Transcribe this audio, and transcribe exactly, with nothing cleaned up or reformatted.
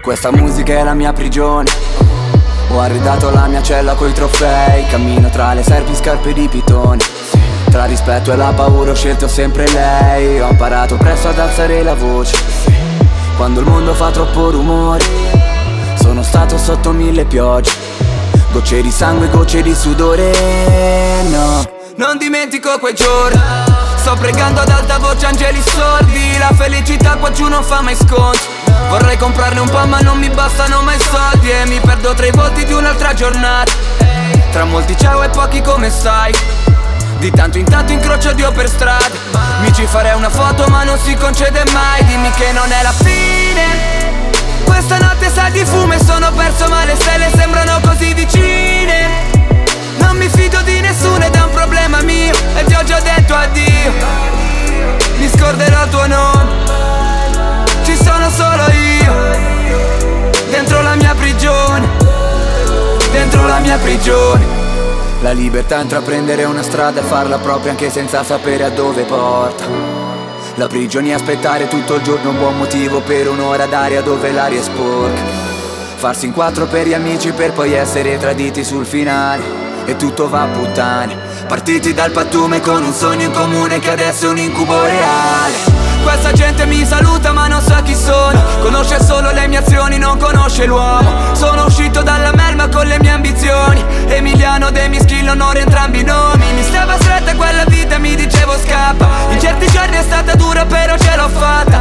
Questa musica è la mia prigione. Ho arredato la mia cella coi trofei. Cammino tra le serpi scarpe di pitone. Tra rispetto e la paura ho scelto sempre lei. Ho imparato presto ad alzare la voce quando il mondo fa troppo rumore. Sono stato sotto mille piogge, gocce di sangue, gocce di sudore. No, non dimentico quei giorni. Sto pregando ad alta voce angeli sordi. La felicità qua giù non fa mai sconti. Vorrei comprarne un po' ma non mi bastano mai soldi. E mi perdo tra i volti di un'altra giornata. Tra molti ciao e pochi come stai. Di tanto in tanto incrocio Dio per strada. Mi ci farei una foto ma non si concede mai. Dimmi che non è la fine. Questa notte sa di fumo e sono perso ma le stelle sembrano così vicine. Non mi fido di nessuno ed è un problema mio. E ti ho già detto addio. Mi scorderò il tuo nome. Ci sono solo io. Dentro la mia prigione. Dentro la mia prigione. La libertà è intraprendere una strada e farla propria anche senza sapere a dove porta. La prigione è aspettare tutto il giorno un buon motivo per un'ora d'aria dove l'aria è sporca. Farsi in quattro per gli amici per poi essere traditi sul finale. E tutto va a puttane. Partiti dal pattume con un sogno in comune che adesso è un incubo reale. Questa gente mi saluta ma non sa chi sono. Conosce solo le mie azioni, non conosce l'uomo. Sono uscito dalla melma con le mie ambizioni. Emiliano dei Mischillo, onore entrambi i nomi. Mi stava stretta quella vita e mi dicevo scappa. In certi giorni è stata dura però ce l'ho fatta.